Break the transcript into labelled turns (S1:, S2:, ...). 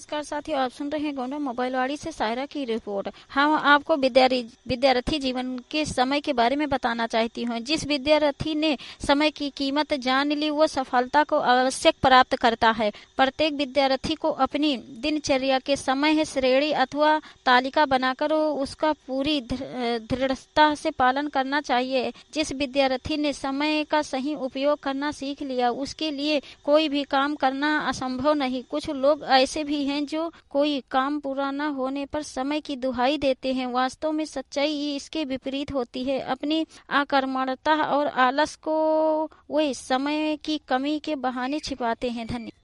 S1: नमस्कार साथियों, आप सुन रहे हैं गोंडा मोबाइलवाड़ी से सायरा की रिपोर्ट। हम आपको विद्यार्थी जीवन के समय के बारे में बताना चाहती हूँ। जिस विद्यार्थी ने समय की कीमत जान ली वो सफलता को आवश्यक प्राप्त करता है। प्रत्येक विद्यार्थी को अपनी दिनचर्या के समय श्रेणी अथवा तालिका बनाकर उसका पूरी दृढ़ता से पालन करना चाहिए। जिस विद्यार्थी ने समय का सही उपयोग करना सीख लिया उसके लिए कोई भी काम करना असंभव नहीं। कुछ लोग ऐसे भी हैं जो कोई काम पूरा न होने पर समय की दुहाई देते हैं। वास्तव में सच्चाई इसके विपरीत होती है। अपनी अकर्मण्यता और आलस को वे समय की कमी के बहाने छिपाते हैं। धन्यवाद।